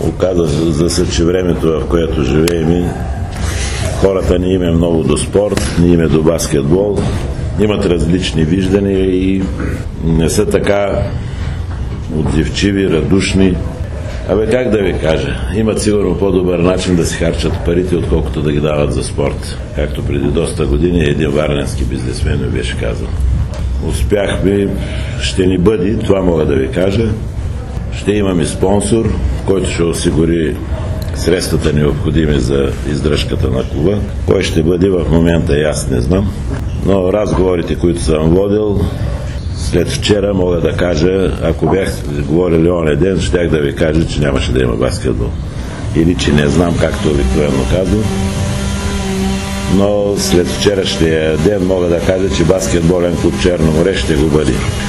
Оказва се, че времето, в което живеем, хората не им е много до спорт, не им е до баскетбол, имат различни виждания и не са така отзивчиви, радушни. Как да ви кажа, имат сигурно по-добър начин да си харчат парите, отколкото да ги дават за спорт. Както преди доста години един варненски бизнесмен ми беше казал. Успяхме, ще ни бъде, това мога да ви кажа. Ще имаме спонсор, който ще осигури средствата необходими за издръжката на клуба. Кой ще бъде в момента, аз не знам. Но разговорите, които съм водил, след вчера мога да кажа, ако бях говорили оня ден, щях да ви кажа, че нямаше да има баскетбол. Или че не знам, както обикновено казвам. Но след вчерашния ден мога да кажа, че баскетболен клуб Черно море ще го бъде.